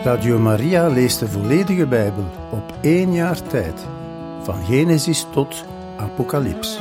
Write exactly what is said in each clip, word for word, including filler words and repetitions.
Radio Maria leest de volledige Bijbel op één jaar tijd, van Genesis tot Apocalyps.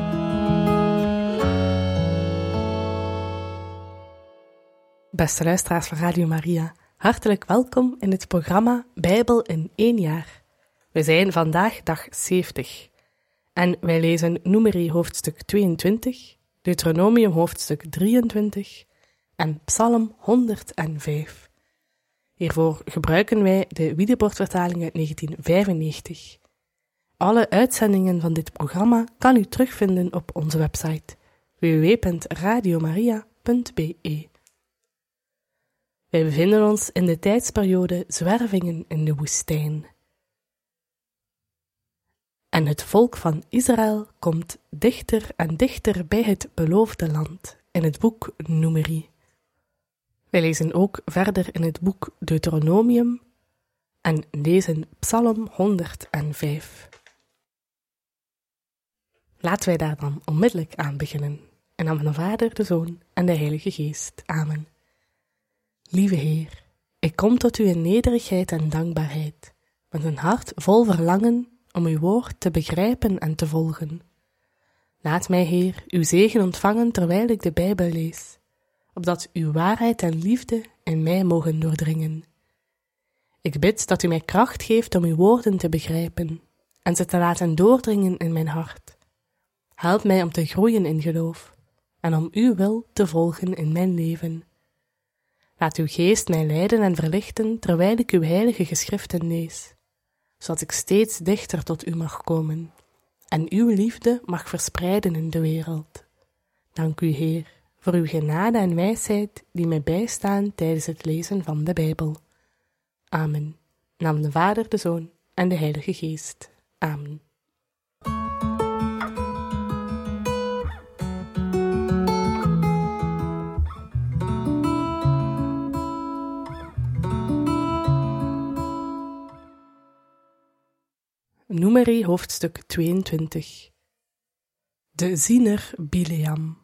Beste luisteraars van Radio Maria, hartelijk welkom in het programma Bijbel in één jaar. We zijn vandaag dag zeventig en wij lezen Numeri hoofdstuk tweeëntwintig, Deuteronomium hoofdstuk drieëntwintig en Psalm honderdvijf. Hiervoor gebruiken wij de Wiedebortvertaling uit negentien vijfennegentig. Alle uitzendingen van dit programma kan u terugvinden op onze website w w w punt radiomaria punt b e. Wij bevinden ons in de tijdsperiode zwervingen in de woestijn. En het volk van Israël komt dichter en dichter bij het beloofde land in het boek Numeri. Wij lezen ook verder in het boek Deuteronomium en lezen Psalm honderdvijf. Laten wij daar dan onmiddellijk aan beginnen. In naam van de Vader, de Zoon en de Heilige Geest. Amen. Lieve Heer, ik kom tot u in nederigheid en dankbaarheid, met een hart vol verlangen om uw woord te begrijpen en te volgen. Laat mij, Heer, uw zegen ontvangen terwijl ik de Bijbel lees, opdat uw waarheid en liefde in mij mogen doordringen. Ik bid dat u mij kracht geeft om uw woorden te begrijpen en ze te laten doordringen in mijn hart. Help mij om te groeien in geloof en om uw wil te volgen in mijn leven. Laat uw geest mij leiden en verlichten terwijl ik uw heilige geschriften lees, zodat ik steeds dichter tot u mag komen en uw liefde mag verspreiden in de wereld. Dank u, Heer, voor uw genade en wijsheid die mij bijstaan tijdens het lezen van de Bijbel. Amen. Naam de Vader, de Zoon en de Heilige Geest. Amen. Numeri hoofdstuk tweeëntwintig. De ziener Bileam.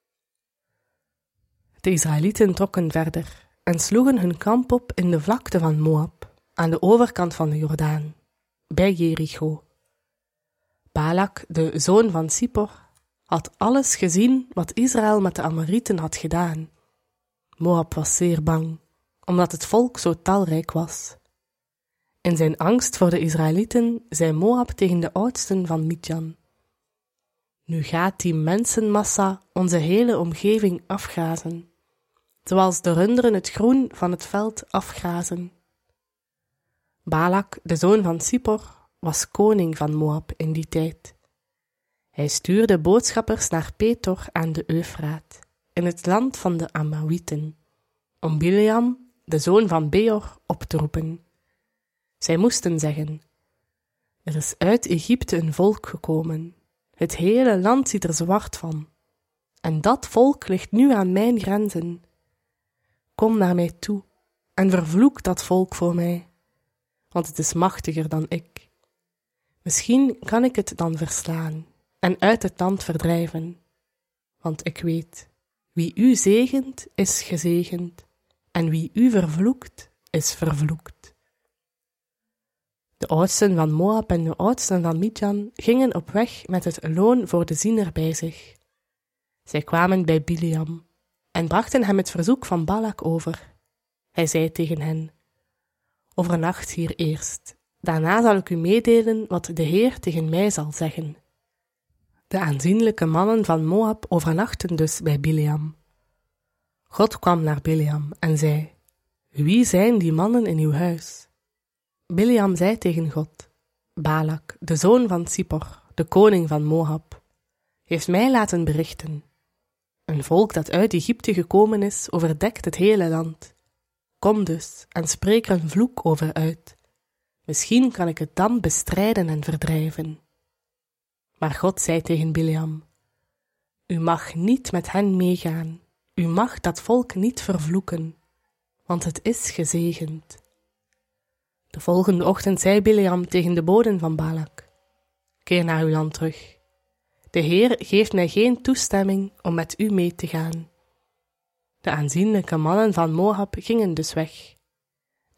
De Israëlieten trokken verder en sloegen hun kamp op in de vlakte van Moab, aan de overkant van de Jordaan, bij Jericho. Balak, de zoon van Zippor, had alles gezien wat Israël met de Amorieten had gedaan. Moab was zeer bang, omdat het volk zo talrijk was. In zijn angst voor de Israëlieten zei Moab tegen de oudsten van Midjan: Nu gaat die mensenmassa onze hele omgeving afgrazen, zoals de runderen het groen van het veld afgrazen. Balak, de zoon van Zippor, was koning van Moab in die tijd. Hij stuurde boodschappers naar Petor aan de Eufraat, in het land van de Amorieten, om Bileam, de zoon van Beor, op te roepen. Zij moesten zeggen: Er is uit Egypte een volk gekomen. Het hele land ziet er zwart van. En dat volk ligt nu aan mijn grenzen. Kom naar mij toe en vervloek dat volk voor mij, want het is machtiger dan ik. Misschien kan ik het dan verslaan en uit het land verdrijven. Want ik weet, wie u zegent, is gezegend, en wie u vervloekt, is vervloekt. De oudsten van Moab en de oudsten van Midjan gingen op weg met het loon voor de ziener bij zich. Zij kwamen bij Bileam en brachten hem het verzoek van Balak over. Hij zei tegen hen: Overnacht hier eerst, daarna zal ik u meedelen wat de Heer tegen mij zal zeggen. De aanzienlijke mannen van Moab overnachten dus bij Bileam. God kwam naar Bileam en zei: Wie zijn die mannen in uw huis? Bileam zei tegen God: Balak, de zoon van Zippor, de koning van Moab, heeft mij laten berichten. Een volk dat uit Egypte gekomen is, overdekt het hele land. Kom dus en spreek er een vloek over uit. Misschien kan ik het dan bestrijden en verdrijven. Maar God zei tegen Bileam: U mag niet met hen meegaan. U mag dat volk niet vervloeken, want het is gezegend. De volgende ochtend zei Bileam tegen de boden van Balak: Keer naar uw land terug. De Heer geeft mij geen toestemming om met u mee te gaan. De aanzienlijke mannen van Moab gingen dus weg.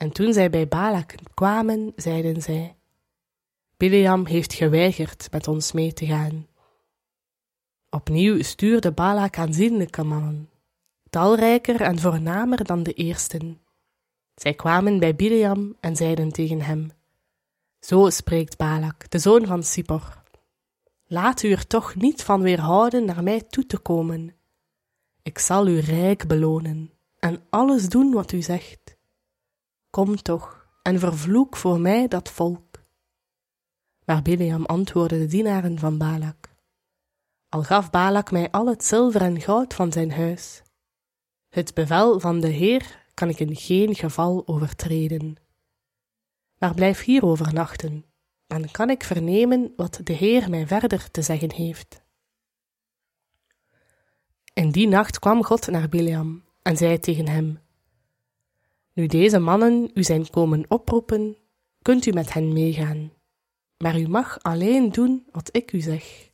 En toen zij bij Balak kwamen, zeiden zij: Bileam heeft geweigerd met ons mee te gaan. Opnieuw stuurde Balak aanzienlijke mannen, talrijker en voornamer dan de eersten. Zij kwamen bij Bileam en zeiden tegen hem: Zo spreekt Balak, de zoon van Zippor. Laat u er toch niet van weerhouden naar mij toe te komen. Ik zal u rijk belonen en alles doen wat u zegt. Kom toch en vervloek voor mij dat volk. Maar Bileam antwoordde de dienaren van Balak: Al gaf Balak mij al het zilver en goud van zijn huis, het bevel van de Heer kan ik in geen geval overtreden. Maar blijf hier overnachten, dan kan ik vernemen wat de Heer mij verder te zeggen heeft. In die nacht kwam God naar Bileam en zei tegen hem: Nu deze mannen u zijn komen oproepen, kunt u met hen meegaan, maar u mag alleen doen wat ik u zeg.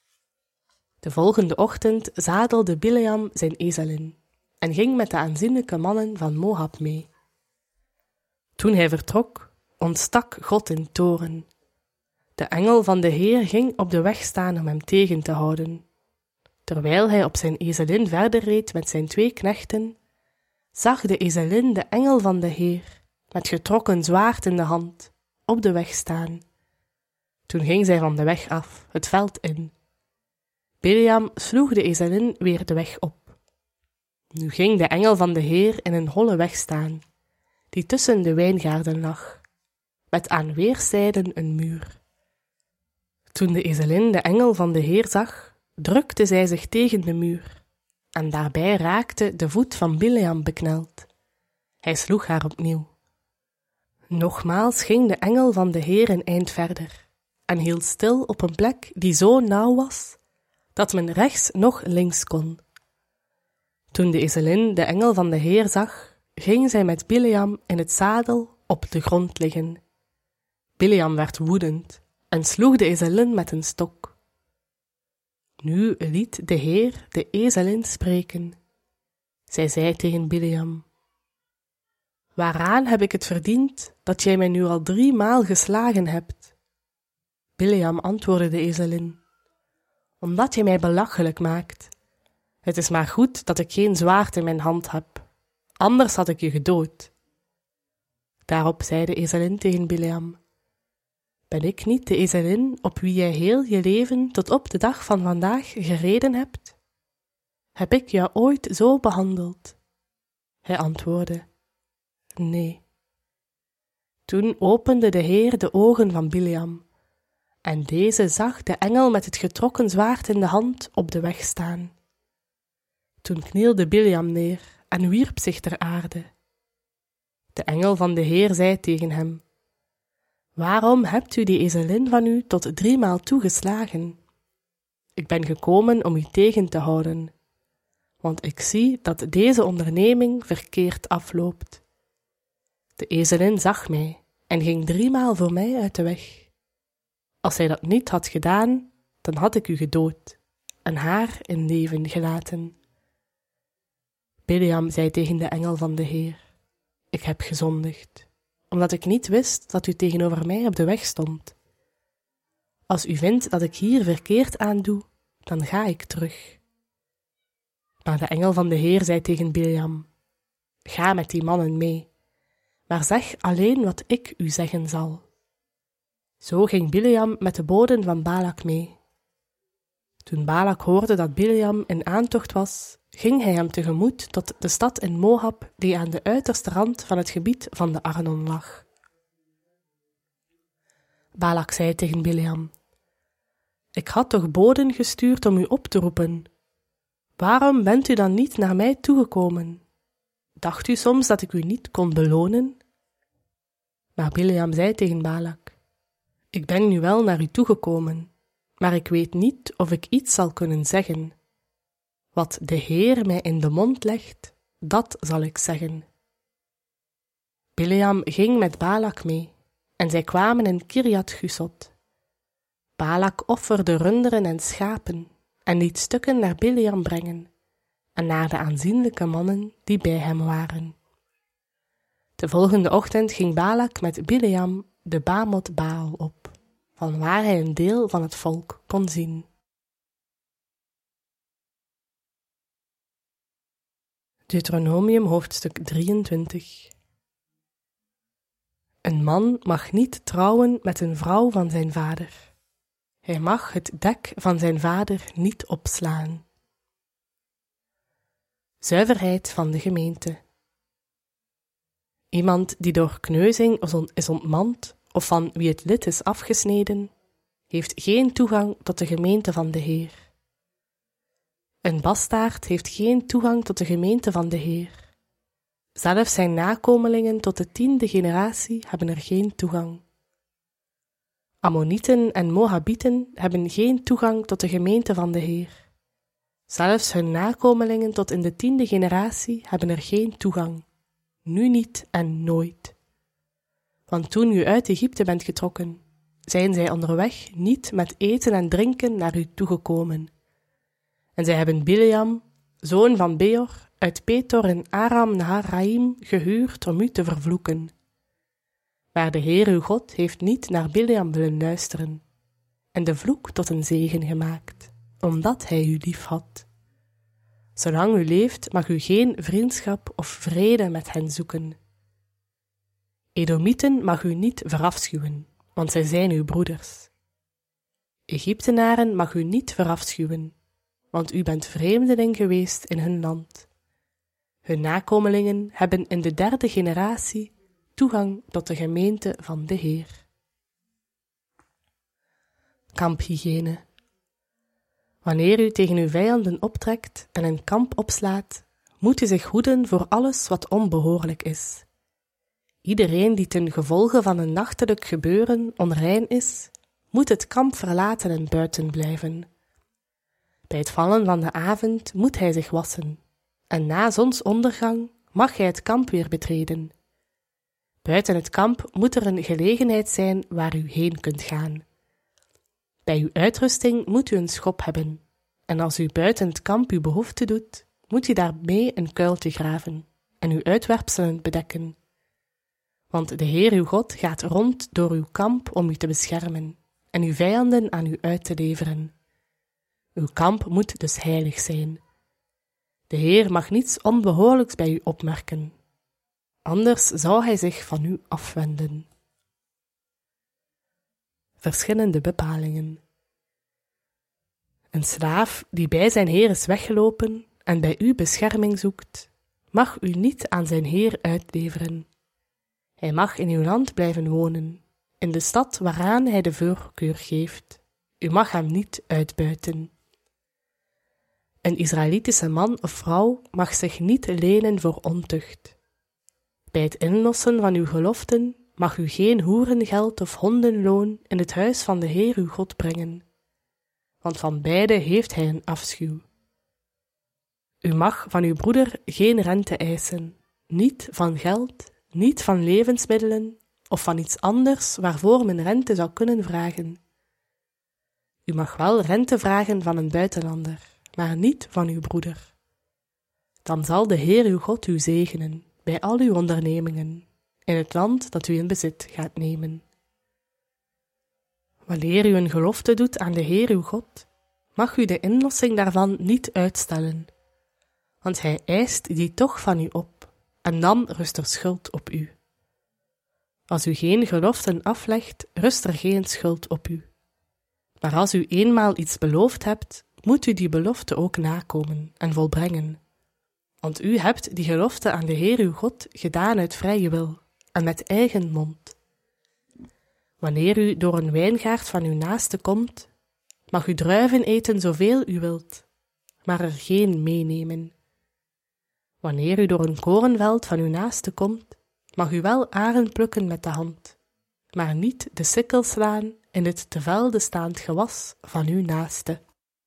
De volgende ochtend zadelde Bileam zijn ezelin en ging met de aanzienlijke mannen van Moab mee. Toen hij vertrok, ontstak God in toorn. De engel van de Heer ging op de weg staan om hem tegen te houden. Terwijl hij op zijn ezelin verder reed met zijn twee knechten, zag de ezelin de engel van de Heer, met getrokken zwaard in de hand, op de weg staan. Toen ging zij van de weg af, het veld in. Bileam sloeg de ezelin weer de weg op. Nu ging de engel van de Heer in een holle weg staan, die tussen de wijngaarden lag, met aan weerszijden een muur. Toen de ezelin de engel van de Heer zag, drukte zij zich tegen de muur, en daarbij raakte de voet van Bileam bekneld. Hij sloeg haar opnieuw. Nogmaals ging de engel van de Heer een eind verder, en hield stil op een plek die zo nauw was, dat men rechts noch links kon. Toen de ezelin de engel van de Heer zag, ging zij met Bileam in het zadel op de grond liggen. Bileam werd woedend en sloeg de ezelin met een stok. Nu liet de Heer de ezelin spreken. Zij zei tegen Bileam: Waaraan heb ik het verdiend dat jij mij nu al drie maal geslagen hebt? Bileam antwoordde de ezelin: Omdat je mij belachelijk maakt. Het is maar goed dat ik geen zwaard in mijn hand heb, anders had ik je gedood. Daarop zei de ezelin tegen Bileam: Ben ik niet de ezelin op wie jij heel je leven tot op de dag van vandaag gereden hebt? Heb ik jou ooit zo behandeld? Hij antwoordde: Nee. Toen opende de Heer de ogen van Bileam, en deze zag de engel met het getrokken zwaard in de hand op de weg staan. Toen knielde Bileam neer en wierp zich ter aarde. De engel van de Heer zei tegen hem: Waarom hebt u die ezelin van u tot driemaal toegeslagen? Ik ben gekomen om u tegen te houden, want ik zie dat deze onderneming verkeerd afloopt. De ezelin zag mij en ging driemaal voor mij uit de weg. Als zij dat niet had gedaan, dan had ik u gedood en haar in leven gelaten. Bileam zei tegen de engel van de Heer: Ik heb gezondigd, omdat ik niet wist dat u tegenover mij op de weg stond. Als u vindt dat ik hier verkeerd aan doe, dan ga ik terug. Maar de engel van de Heer zei tegen Bileam: Ga met die mannen mee, maar zeg alleen wat ik u zeggen zal. Zo ging Bileam met de boden van Balak mee. Toen Balak hoorde dat Bileam in aantocht was, ging hij hem tegemoet tot de stad in Moab, die aan de uiterste rand van het gebied van de Arnon lag. Balak zei tegen Bileam: Ik had toch boden gestuurd om u op te roepen. Waarom bent u dan niet naar mij toegekomen? Dacht u soms dat ik u niet kon belonen? Maar Bileam zei tegen Balak: Ik ben nu wel naar u toegekomen, maar ik weet niet of ik iets zal kunnen zeggen. Wat de Heer mij in de mond legt, dat zal ik zeggen. Bileam ging met Balak mee, en zij kwamen in Kirjat Husot. Balak offerde runderen en schapen, en liet stukken naar Bileam brengen, en naar de aanzienlijke mannen die bij hem waren. De volgende ochtend ging Balak met Bileam de Bamot Baal op, van waar hij een deel van het volk kon zien. Deuteronomium hoofdstuk drieëntwintig. Een man mag niet trouwen met een vrouw van zijn vader. Hij mag het dek van zijn vader niet opslaan. Zuiverheid van de gemeente. Iemand die door kneuzing is ontmand of van wie het lid is afgesneden, heeft geen toegang tot de gemeente van de Heer. Een bastaard heeft geen toegang tot de gemeente van de Heer. Zelfs zijn nakomelingen tot de tiende generatie hebben er geen toegang. Ammonieten en Moabieten hebben geen toegang tot de gemeente van de Heer. Zelfs hun nakomelingen tot in de tiende generatie hebben er geen toegang. Nu niet en nooit. Want toen u uit Egypte bent getrokken, zijn zij onderweg niet met eten en drinken naar u toegekomen. En zij hebben Bileam, zoon van Beor, uit Petor in Aram Naharaim gehuurd om u te vervloeken. Maar de Heer uw God heeft niet naar Bileam willen luisteren, en de vloek tot een zegen gemaakt, omdat hij u lief had. Zolang u leeft, mag u geen vriendschap of vrede met hen zoeken. Edomieten mag u niet verafschuwen, want zij zijn uw broeders. Egyptenaren mag u niet verafschuwen, want u bent vreemdeling geweest in hun land. Hun nakomelingen hebben in de derde generatie toegang tot de gemeente van de Heer. Kamphygiëne. Wanneer u tegen uw vijanden optrekt en een kamp opslaat, moet u zich hoeden voor alles wat onbehoorlijk is. Iedereen die ten gevolge van een nachtelijk gebeuren onrein is, moet het kamp verlaten en buiten blijven. Bij het vallen van de avond moet hij zich wassen, en na zonsondergang mag hij het kamp weer betreden. Buiten het kamp moet er een gelegenheid zijn waar u heen kunt gaan. Bij uw uitrusting moet u een schop hebben, en als u buiten het kamp uw behoefte doet, moet u daarmee een kuiltje graven en uw uitwerpselen bedekken. Want de Heer uw God gaat rond door uw kamp om u te beschermen en uw vijanden aan u uit te leveren. Uw kamp moet dus heilig zijn. De Heer mag niets onbehoorlijks bij u opmerken, anders zou hij zich van u afwenden. Verschillende bepalingen. Een slaaf die bij zijn heer is weggelopen en bij u bescherming zoekt, mag u niet aan zijn heer uitleveren. Hij mag in uw land blijven wonen, in de stad waaraan hij de voorkeur geeft. U mag hem niet uitbuiten. Een Israëlitische man of vrouw mag zich niet lenen voor ontucht. Bij het inlossen van uw geloften mag u geen hoerengeld of hondenloon in het huis van de Heer uw God brengen, want van beide heeft hij een afschuw. U mag van uw broeder geen rente eisen, niet van geld, niet van levensmiddelen of van iets anders waarvoor men rente zou kunnen vragen. U mag wel rente vragen van een buitenlander, maar niet van uw broeder. Dan zal de Heer uw God u zegenen bij al uw ondernemingen, in het land dat u in bezit gaat nemen. Wanneer u een gelofte doet aan de Heer uw God, mag u de inlossing daarvan niet uitstellen, want hij eist die toch van u op, en dan rust er schuld op u. Als u geen geloften aflegt, rust er geen schuld op u. Maar als u eenmaal iets beloofd hebt, moet u die belofte ook nakomen en volbrengen. Want u hebt die gelofte aan de Heer uw God gedaan uit vrije wil en met eigen mond. Wanneer u door een wijngaard van uw naaste komt, mag u druiven eten zoveel u wilt, maar er geen meenemen. Wanneer u door een korenveld van uw naaste komt, mag u wel aren plukken met de hand, maar niet de sikkel slaan in het te velde staand gewas van uw naaste.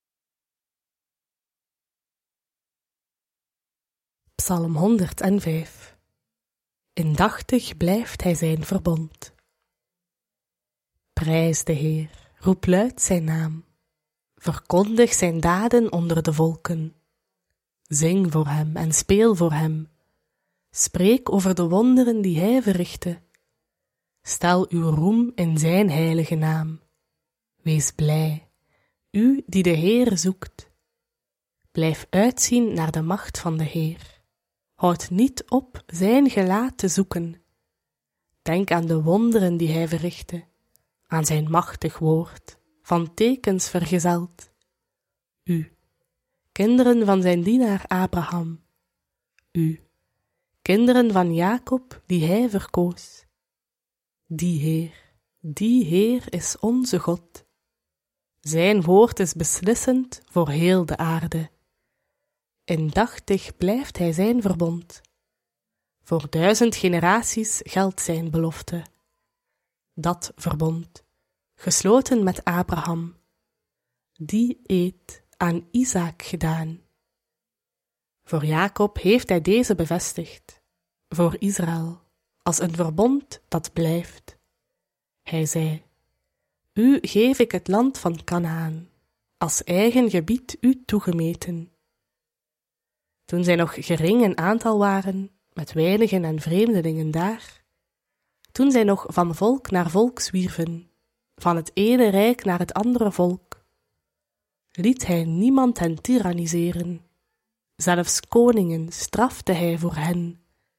Psalm honderdvijf. Indachtig blijft hij zijn verbond. Prijs de Heer, roep luid zijn naam. Verkondig zijn daden onder de volken. Zing voor hem en speel voor hem. Spreek over de wonderen die hij verrichtte. Stel uw roem in zijn heilige naam. Wees blij, u die de Heer zoekt. Blijf uitzien naar de macht van de Heer. Houd niet op zijn gelaat te zoeken. Denk aan de wonderen die hij verrichtte, aan zijn machtig woord, van tekens vergezeld. U, kinderen van zijn dienaar Abraham. U, kinderen van Jacob die hij verkoos. Die Heer, die Heer is onze God. Zijn woord is beslissend voor heel de aarde. Indachtig blijft hij zijn verbond. Voor duizend generaties geldt zijn belofte. Dat verbond, gesloten met Abraham, die eed aan Isaak gedaan. Voor Jacob heeft hij deze bevestigd, voor Israël, als een verbond dat blijft. Hij zei, u geef ik het land van Kanaan, als eigen gebied u toegemeten. Toen zij nog gering in aantal waren, met weinigen en vreemdelingen daar, toen zij nog van volk naar volk zwierven, van het ene rijk naar het andere volk, liet hij niemand hen tiranniseren, zelfs koningen strafte hij voor hen.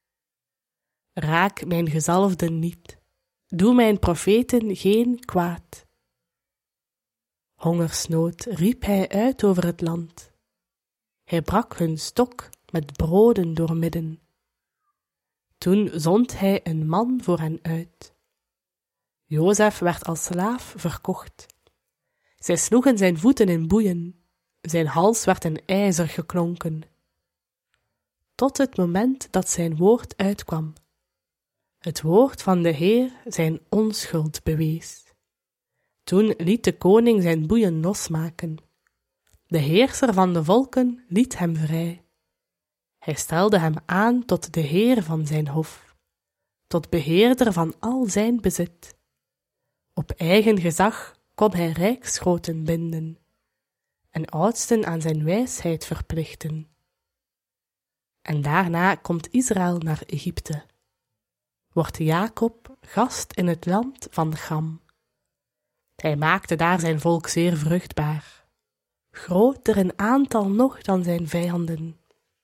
Raak mijn gezalfden niet, doe mijn profeten geen kwaad. Hongersnood riep hij uit over het land. Hij brak hun stok met broden doormidden. Toen zond hij een man voor hen uit. Jozef werd als slaaf verkocht. Zij sloegen zijn voeten in boeien, zijn hals werd in ijzer geklonken. Tot het moment dat zijn woord uitkwam. Het woord van de Heer zijn onschuld bewees. Toen liet de koning zijn boeien losmaken. De heerser van de volken liet hem vrij. Hij stelde hem aan tot de heer van zijn hof, tot beheerder van al zijn bezit. Op eigen gezag kon hij rijksgroten binden en oudsten aan zijn wijsheid verplichten. En daarna komt Israël naar Egypte. Wordt Jacob gast in het land van Cham. Hij maakte daar zijn volk zeer vruchtbaar, groter in aantal nog dan zijn vijanden.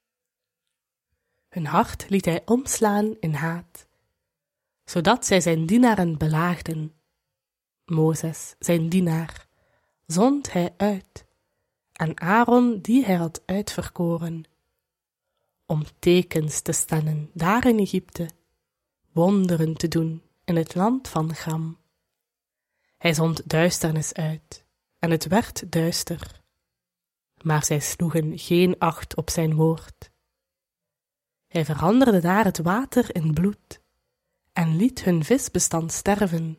Hun hart liet hij omslaan in haat, zodat zij zijn dienaren belaagden. Mozes, zijn dienaar, zond hij uit, en Aaron die hij had uitverkoren, om tekens te stellen daar in Egypte, wonderen te doen in het land van Cham. Hij zond duisternis uit, en het werd duister, maar zij sloegen geen acht op zijn woord. Hij veranderde daar het water in bloed, en liet hun visbestand sterven.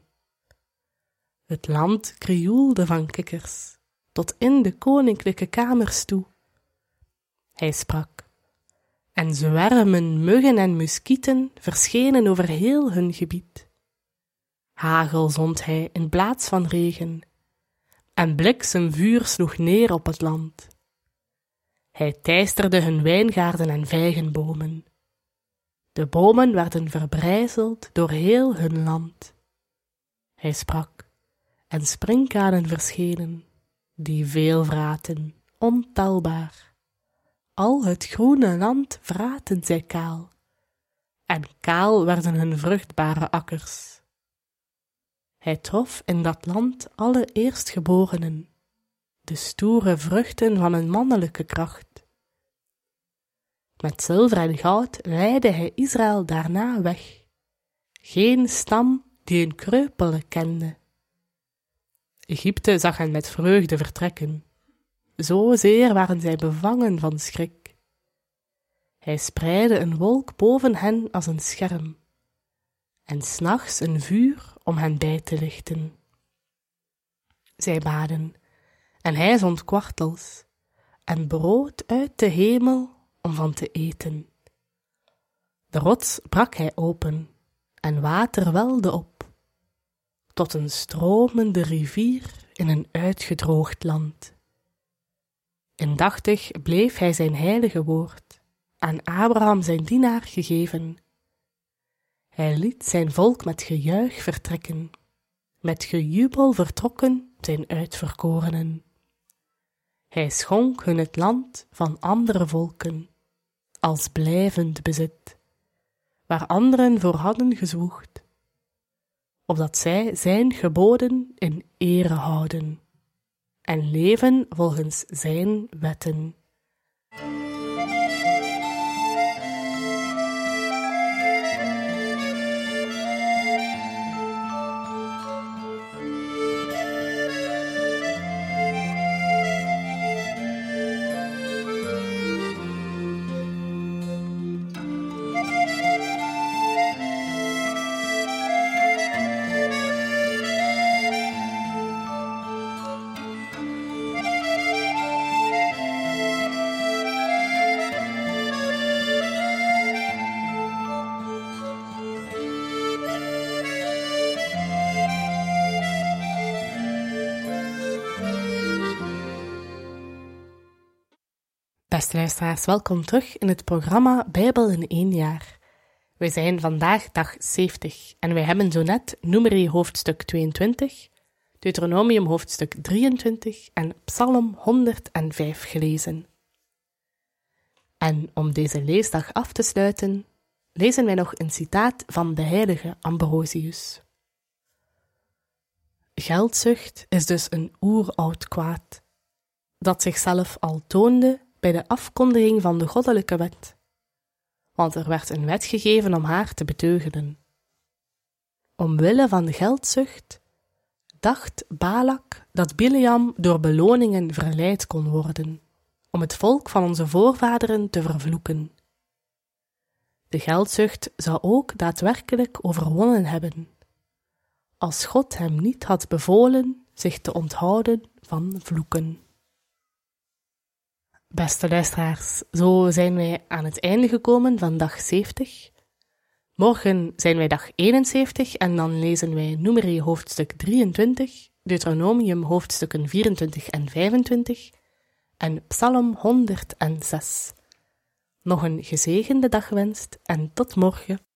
Het land krioelde van kikkers, tot in de koninklijke kamers toe. Hij sprak, en zwermen muggen en muskieten verschenen over heel hun gebied. Hagel zond hij in plaats van regen, en bliksemvuur sloeg neer op het land. Hij teisterde hun wijngaarden en vijgenbomen. De bomen werden verbrijzeld door heel hun land. Hij sprak, en sprinkhanen verschenen, die veel vraten, ontelbaar. Al het groene land vraten zij kaal, en kaal werden hun vruchtbare akkers. Hij trof in dat land alle eerstgeborenen, de stoere vruchten van een mannelijke kracht. Met zilver en goud leidde hij Israël daarna weg, geen stam die een kreupele kende. Egypte zag hen met vreugde vertrekken, zozeer waren zij bevangen van schrik. Hij spreidde een wolk boven hen als een scherm, en 's nachts een vuur om hen bij te lichten. Zij baden, en hij zond kwartels, en brood uit de hemel om van te eten. De rots brak hij open, en water welde op, tot een stromende rivier in een uitgedroogd land. Indachtig bleef hij zijn heilige woord, aan Abraham zijn dienaar gegeven. Hij liet zijn volk met gejuich vertrekken, met gejubel vertrokken zijn uitverkorenen. Hij schonk hun het land van andere volken, als blijvend bezit, waar anderen voor hadden gezwoegd, opdat zij zijn geboden in ere houden en leven volgens zijn wetten. Beste luisteraars, welkom terug in het programma Bijbel in één jaar. We zijn vandaag dag zeventig en wij hebben zo net Numeri hoofdstuk tweeëntwintig, Deuteronomium hoofdstuk drieëntwintig en Psalm honderdvijf gelezen. En om deze leesdag af te sluiten, lezen wij nog een citaat van de heilige Ambrosius. Geldzucht is dus een oeroud kwaad, dat zichzelf al toonde bij de afkondiging van de goddelijke wet, want er werd een wet gegeven om haar te beteugelen. Omwille van geldzucht dacht Balak dat Bileam door beloningen verleid kon worden, om het volk van onze voorvaderen te vervloeken. De geldzucht zou ook daadwerkelijk overwonnen hebben, als God hem niet had bevolen zich te onthouden van vloeken. Beste luisteraars, zo zijn wij aan het einde gekomen van dag zeventig. Morgen zijn wij dag eenenzeventig en dan lezen wij Numeri hoofdstuk drieëntwintig, Deuteronomium hoofdstukken vierentwintig en vijfentwintig en Psalm honderdzes. Nog een gezegende dag gewenst en tot morgen.